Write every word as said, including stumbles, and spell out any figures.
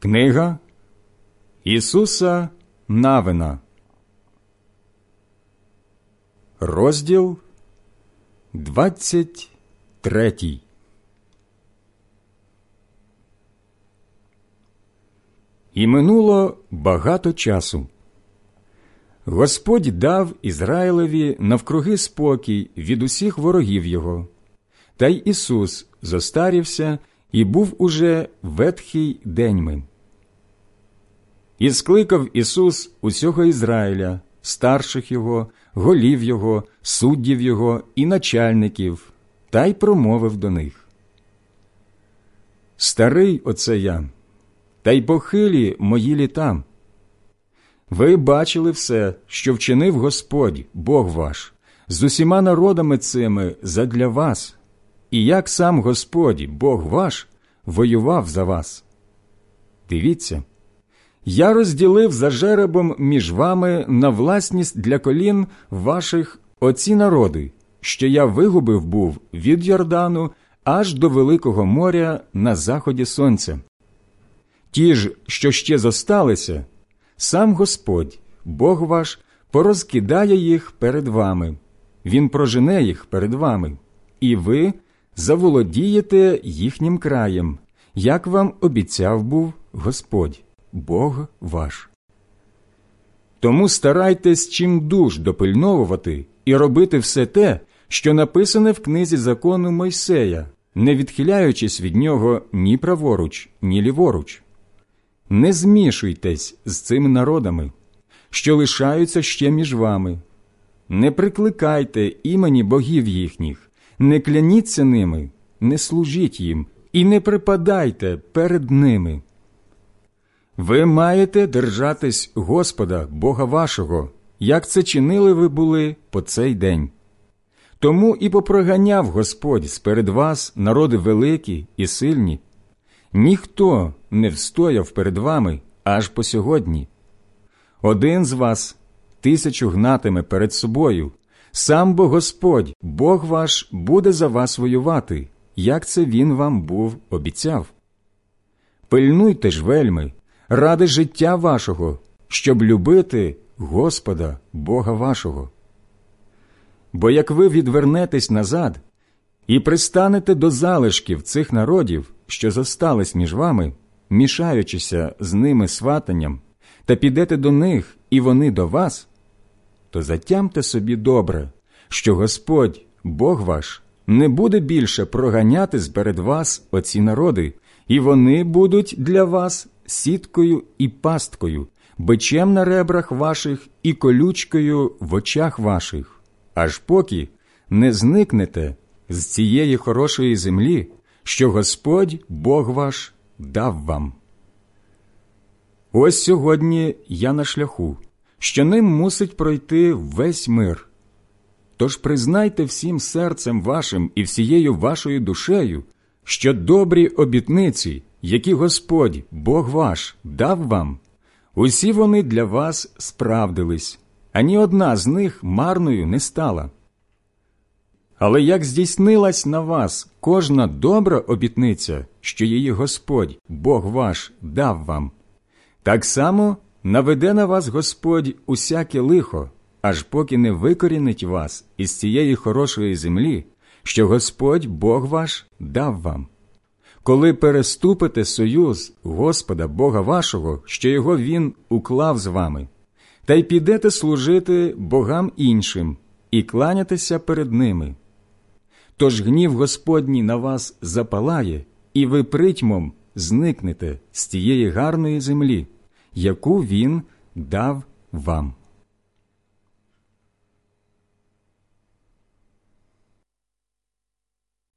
Книга Ісуса Навина, розділ двадцять третій. І минуло багато часу. Господь дав Ізраїлеві навкруги спокій від усіх ворогів його. Та й Ісус зостарівся і був уже ветхий деньми. І скликав Ісус усього Ізраїля, старших його, голів його, суддів його і начальників, та й промовив до них: «Старий оце я, та й похилі мої літа. Ви бачили все, що вчинив Господь, Бог ваш, з усіма народами цими задля вас, і як сам Господь, Бог ваш, воював за вас. Дивіться, я розділив за жеребом між вами на власність для колін ваших оці народи, що я вигубив був від Йордану аж до Великого моря на заході сонця. Ті ж, що ще зосталися, сам Господь, Бог ваш, порозкидає їх перед вами, Він прожене їх перед вами, і ви заволодієте їхнім краєм, як вам обіцяв був Господь, Бог ваш. Тому старайтесь чимдуж допильновувати і робити все те, що написане в книзі закону Мойсея, не відхиляючись від нього ні праворуч, ні ліворуч. Не змішуйтесь з цими народами, що лишаються ще між вами. Не прикликайте імені богів їхніх, не кляніться ними, не служіть їм і не припадайте перед ними. Ви маєте держатись Господа, Бога вашого, як це чинили ви були по цей день. Тому і попроганяв Господь сперед вас народи великі і сильні. Ніхто не встояв перед вами аж по сьогодні. Один з вас тисячу гнатиме перед собою, сам бо Господь, Бог ваш, буде за вас воювати, як це Він вам був обіцяв. Пильнуйте ж вельми ради життя вашого, щоб любити Господа, Бога вашого. Бо як ви відвернетесь назад і пристанете до залишків цих народів, що зостались між вами, мішаючися з ними сватанням, та підете до них, і вони до вас, то затямте собі добре, що Господь, Бог ваш, не буде більше проганяти сперед вас оці народи, і вони будуть для вас сіткою і пасткою, бичем на ребрах ваших і колючкою в очах ваших, аж поки не зникнете з цієї хорошої землі, що Господь, Бог ваш, дав вам. Ось сьогодні я на шляху, що ним мусить пройти весь мир. Тож признайте всім серцем вашим і всією вашою душею, що добрі обітниці, які Господь, Бог ваш, дав вам, усі вони для вас справдились, ані одна з них марною не стала. Але як здійснилась на вас кожна добра обітниця, що її Господь, Бог ваш, дав вам, так само наведе на вас Господь усяке лихо, аж поки не викорінить вас із цієї хорошої землі, що Господь, Бог ваш, дав вам. Коли переступите союз Господа, Бога вашого, що його Він уклав з вами, та й підете служити богам іншим і кланятися перед ними. Тож гнів Господній на вас запалає, і ви притьмом зникнете з тієї гарної землі, яку Він дав вам.